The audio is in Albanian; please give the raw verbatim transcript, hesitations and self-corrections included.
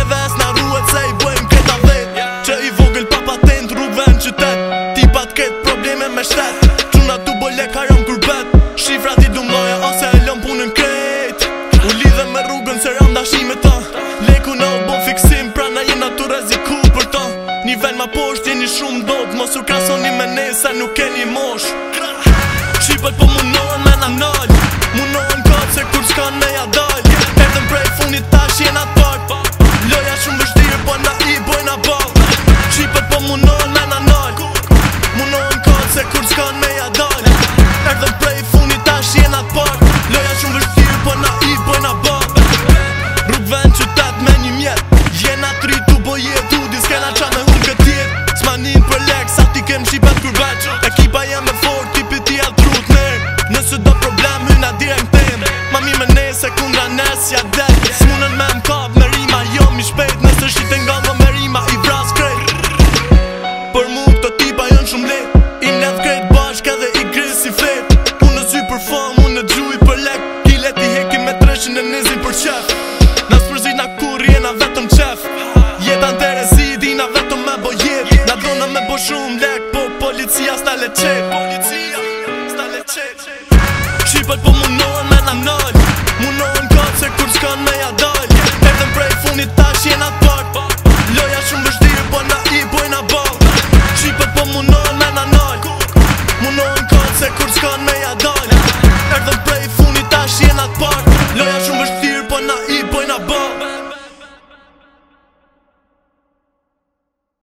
ves na ruet se i bojmë këta vet. Që i vogël pa patent rrugve në qytet. Tipat ket probleme me shtet. Quna tu bole karon kur bet. Shifrat i dumloja ose e lëm punën krejt. U lidhe me rrugën se ram dashime ta. Leku në u bo fiksim pra na jena tu reziku për ta. Një ven ma posht jeni shumë dot. Mos u krasoni me ne se nuk keni mosh. Shqipët po munohen me na nal. Munohen kap se kur s'kan me ja dal. Erdhen prej funit tash jena part. Loja shumë vështirë po na i bojna ball. Shqipët po munohen me na nal. Munohen kap se kur s'kan me ja dal. Erdhen prej funit tash jena part. Loja shumë vështirë po na i bojna ball. Rrugve në qytet me një mjet. Jena tri tu bo jetu di s'kena qa me hun këtë jet. S'ma nin për lek sa ti kem shqipet kur veq. Ekipa jem e fort tipi ti a trut mer. Nëse do problem hyna direkt tem. Mami me ne se kundra nes ja del. S'munën me m'kap me rima jo mi shpejt. Nëse shite nga dhe me rima i vras krejt. Për mu këto tipa jën shumë let. I nedh krejt bashk edhe i gris si fet. Unë sy për fam, unë gjuj për lek. Kilet i hekim me treshin e nizin për qef. Na s'përzit na kur jena vetëm qef. Jetan të rezid ina vetëm me bo jet. Na dona me bo shumë lek. Po policia s'ta le qet. Policia s'ta le qet. Shqipët po munohen me na nal. Munohen kap se kur s'kan me ja dal. Erdhen prej funit tash jena